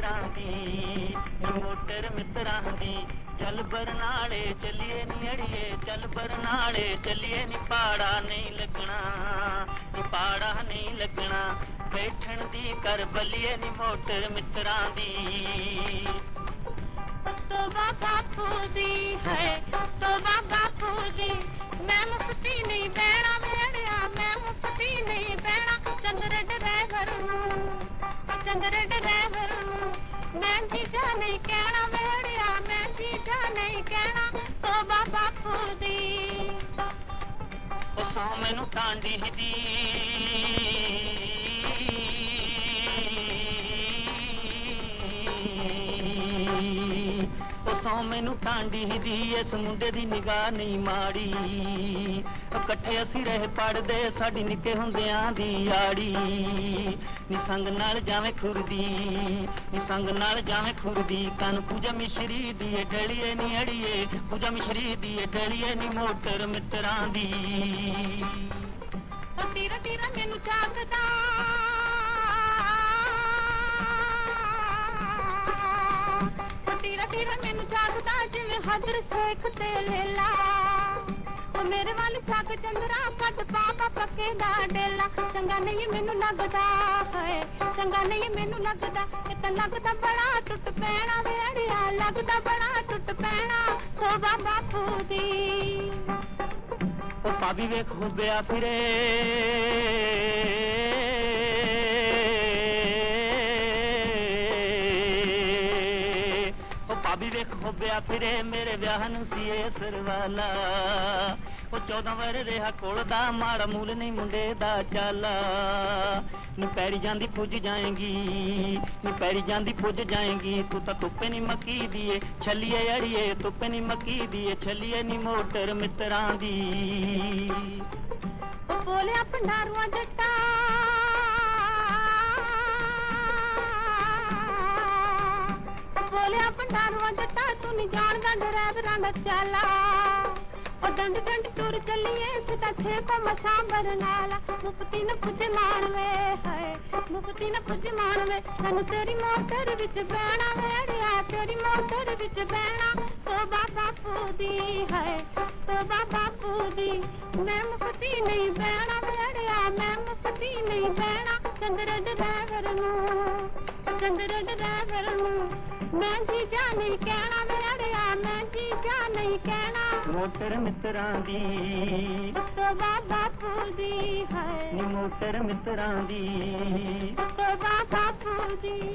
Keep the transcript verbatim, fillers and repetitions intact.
ਮਿੱਤਰਾਂ ਦੀ ਮੋਟਰ ਮਿੱਤਰਾਂ ਦੀ ਚੱਲ ਬਰਨਾਲੇ ਚੱਲੀਏ ਨੀ ਅੜੀਏ ਚੱਲ ਬਰਨਾਲੇ ਚੱਲੀਏ ਨੀ ਪਾੜਾ ਨਹੀਂ ਲੱਗਣਾ ਨੀ ਪਾੜਾ ਨਹੀਂ ਲੱਗਣਾ ਬੈਠਣ ਦੀ ਕਰ ਬੱਲੀਏ ਨੀ ਮੋਟਰ ਮਿੱਤਰਾਂ ਦੀ ਤੋਬਾ ਬਾਪੂ ਦੀ ਹੈ ਤੋਬਾ ਬਾਪੂ ਦੀ ਮੈਂ ਮੁਫਤੀ ਨਹੀਂ ਬਹਿਣਾ ਮੇੜਿਆ ਮੈਂ ਮੁਫਤੀ ਨਹੀਂ ਬਹਿਣਾ ਚੰਦਰ ਡਰਾਈਵਰ ਨੂੰ ਚੰਦਰ ਡਰਾਈਵਰ ਨੂੰ ਮੈਂ ਜੀਜਾ ਨਹੀਂ ਕਹਿਣਾ ਮੇੜਿਆ ਮੈਂ ਜੀਜਾ ਨਹੀਂ ਕਹਿਣਾ ਤੋਬਾ ਬਾਪੂ ਦੀ ਉਹ ਸੌ ਮੈਨੂੰ ਟਾਂਡੀ ਦੀ ਸੌ ਮੈਨੂੰ ਟਾਂਡੀ ਦੀ ਇਸ ਮੁੰਡੇ ਦੀ ਨਿਗਾਹ ਨਹੀਂ ਮਾੜੀ ਇਕੱਠੇ ਅਸੀਂ ਰਹੇ ਪੜਦੇ ਸਾਡੀ ਨਿੱਕੇ ਹੁੰਦਿਆਂ ਦੀ ਯਾੜੀ ਨੀ ਸੰਗ ਨਾਲ ਜਾਵੇਂ ਖੁਰਦੀ ਨੀ ਸੰਗ ਨਾਲ ਜਾਵੇਂ ਖੁਰਦੀ ਕੰਨ ਪੂਜਾ ਮਿਸ਼ਰੀ ਦੀ ਢਲੀਏ ਨੀ ਅੜੀਏ ਪੂਜਾ ਮਿਸ਼ਰੀ ਦੀ ਢਲੀਏ ਨੀ ਮੋਟਰ ਮਿੱਤਰਾਂ ਦੀ ਟੀਰਾ ਟੀਰਾ ਮੈਨੂੰ ਚਾਕਦਾ ਟੀਰਾ ਟੀਰਾ ਮੈਨੂੰ ਜਾਗਦਾ ਜਿਵੇਂ ਹਜ਼ਰ ਸ਼ੇਖ ਤੇ ਲੇਲਾ ਉਹ ਮੇਰੇ ਵੱਲ ਛੱਕ ਚੰਦਰਾ ਕੱਟ ਪਾਪਾ ਪੱਕੇ ਦਾ ਡੇਲਾ ਚੰਗਾ ਨਹੀਂ ਮੈਨੂੰ ਲੱਗਦਾ ਹੈ ਚੰਗਾ ਨਹੀਂ ਮੈਨੂੰ ਲੱਗਦਾ ਇਹ ਤਾਂ ਲੱਗਦਾ ਬੜਾ ਟੁੱਟ ਪੈਣਾ ਵੇੜਿਆ ਲੱਗਦਾ ਬੜਾ ਟੁੱਟ ਪੈਣਾ ਤੋਬਾ ਬਾਪੂ ਦੀ ਉਹ ਭਾਬੀ ਵੇਖ ਹੁੱਬਿਆ ਫਿਰੇ ਭਾਬੀ ਵੇਖ ਖੋਬਿਆ ਫਿਰੇ ਮੇਰੇ ਵਿਆਹ ਨੂੰ ਸੀ ਇਹ ਸਰਵਾਲਾ ਉਹ ਚੌਦਾਂ ਵਰ ਰਿਹਾ ਕੋਲ ਦਾ ਮਾੜਾ ਮੂਲ ਨਹੀਂ ਮੁੰਡੇ ਦਾ ਚਾਲਾ ਨੀ ਪੈਰੀ ਜਾਂਦੀ ਪੁੱਜ ਜਾਏਗੀ ਨੀ ਪੈਰੀ ਜਾਂਦੀ ਪੁੱਜ ਜਾਏਗੀ ਤੂੰ ਤਾਂ ਧੁੱਪੇ ਨੀ ਮੱਕੀ ਦੀਏ ਛੱਲੀਏ ਅੜੀਏ ਧੁੱਪੇ ਨੀ ਮੱਕੀ ਦੀਏ ਛੱਲੀਏ ਨੀ ਮੋਟਰ ਮਿੱਤਰਾਂ ਦੀ ਉਹ ਬੋਲਿਆ ਭੰਡਾਰੂਆਂ ਜੱਟਾ ਬੋਲਿਆ ਭੰਡਾਰੂਆਂ ਜੱਟਾ ਤੂੰ ਨੀ ਜਾਣਦਾ ਡਰਾਈਵਰਾਂ ਦਾ ਚਾਲਾ ਉਹ ਡੰਡ ਡੰਡ ਟੁਰ ਚੱਲੀਏ ਸਿੱਧਾ ਛੇ ਕੋ ਮਸਾਂ ਬਰਨਾਲਾ ਮੁਫਤੀ ਨਾ ਪੁੱਜ ਮਾਣਵੇ ਹੈ ਮੁਫਤੀ ਨਾ ਪੁੱਜ ਮਾਣਵੇ ਸਾਨੂੰ ਤੇਰੀ ਮੋਟਰ ਵਿੱਚ ਬਹਿਣਾ ਵੇੜਿਆ ਤੇਰੀ ਮੋਟਰ ਵਿੱਚ ਬਹਿਣਾ ਤੋਬਾ ਬਾਪੂ ਦੀ ਹੈ ਤੋਬਾ ਬਾਪੂ ਦੀ ਮੈਂ ਮੁਫਤੀ ਨਹੀਂ ਬਹਿਣਾ ਵੇੜਿਆ ਮੈਂ ਮੁਫਤੀ ਨਹੀਂ ਬਹਿਣਾ ਚੰਦਰ ਡਰਾਈਵਰ ਨੂੰ ਚੰਦਰ ਡਰਾਈਵਰ ਨੂੰ ਮੈਂ ਜੀਜਾ ਨਹੀਂ ਕਹਿਣਾ ਵੇੜਿਆ ਮੈਂ ਜੀਜਾ ਨਹੀਂ ਕਹਿਣਾ ਮੋਟਰ ਮਿੱਤਰਾਂ ਦੀ ਤੋਬਾ ਬਾਪੂ ਦੀ ਹੈ ਨੀ ਮੋਟਰ ਮਿੱਤਰਾਂ ਦੀ ਤੋਬਾ ਬਾਪੂ ਦੀ